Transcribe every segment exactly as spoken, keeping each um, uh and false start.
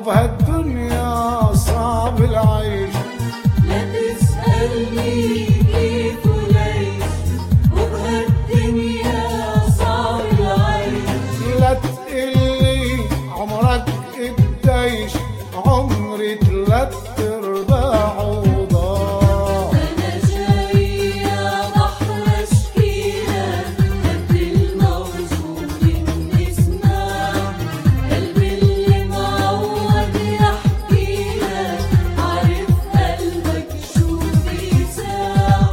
وبهالدنيا صعب العيش. لا تسألني كيف وليش، وبهالدنيا صعب العيش. لا تقلي عمرك قديش، عمري تلات ارباعه ضاع. أنا جاي يا بحر أشكيلك قد الموجود بنسمع، قلبي اللي معود يحكيلك عارف قلبك شو بيساع.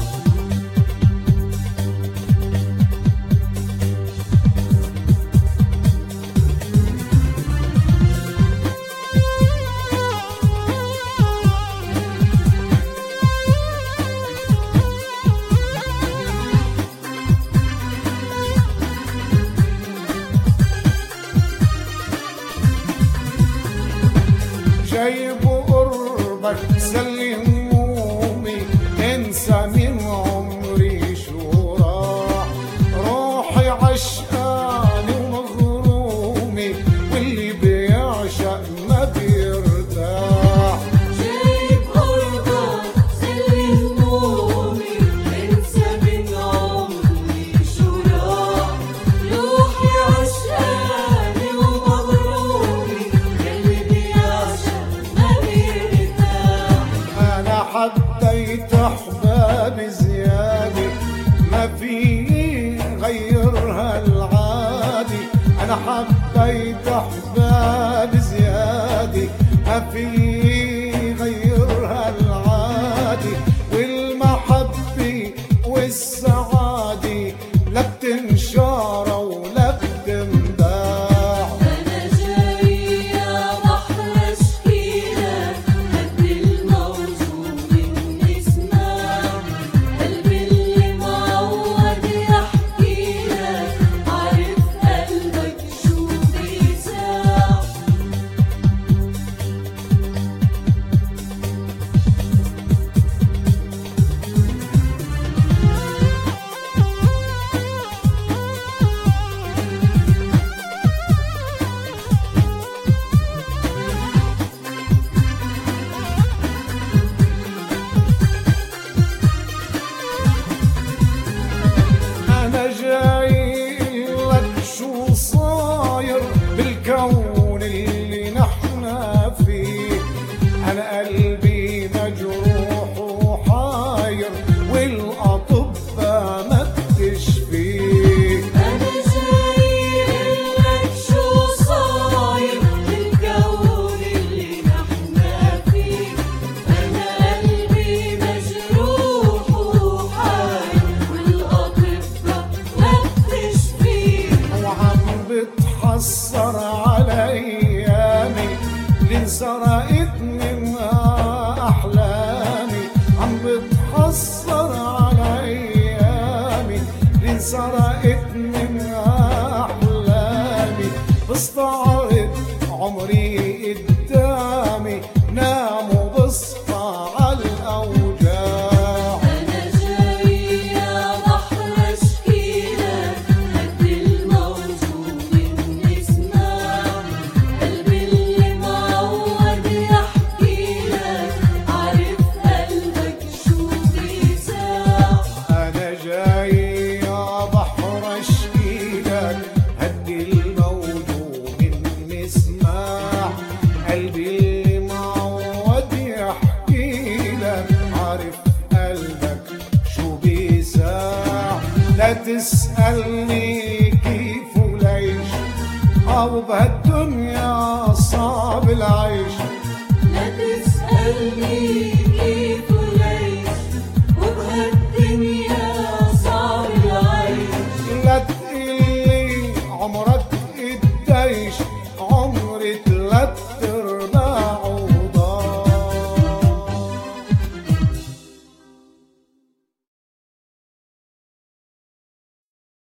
جايب قربك سلي همومي، انسى من عمري شو راح. روحي عشقاني ومغرومي، واللي بيعشق ما بيرتاح. جايب قربك سلي همومي، انسى من عمري شو راح. روحي عشقاني ومغرومي، اللي بيعشق ما بيرتاح. انا حبيت احبابي زيادة، ما في غيرها العادي. انا حبيت احبابي زيادة، ما في غيرها العادي. والمحبة والسعادة لا بتنشار ولا بتنباع. أنا جاي يا بحر أشكيلك قد الموجود بنسمع، قلبي اللي معود يحكيلك عارف قلبك شو بيساع. أنا جاي لك شو صاير بالكون اللي نحنا فيه. أنا قلبي مجروح وحاير، والأطباء ما بتشفيه. أنا جاي لك شو صاير بالكون اللي نحنا فيه. أنا قلبي مجروح وحاير، والأطباء ما بتشفيه. وعم بتحسر على أيامي اللي انسرقت منها أحلامي. عم بتحسر على أيامي اللي انسرقت منها أحلامي. بستعرض عمري قدامي، نام وبصحى على الأوجاع. أنا جاي يا بحر أشكيلك قد الموجود بنسمع، قلبي اللي معود يحكيلك عارف قلبك شو بيساع. أنا جاي يا بحر أشكيلك هدي الموجود نسمع، قلبي اللي معود يحكيلك عارف قلبك شو بيساع. لا تسألني كيف وليش، أو بهالدنيا صعب العيش. لا تسألني كيف وليش، وبهالدنيا صعب العيش. لا تقلي عمرك قديش، عمري تلات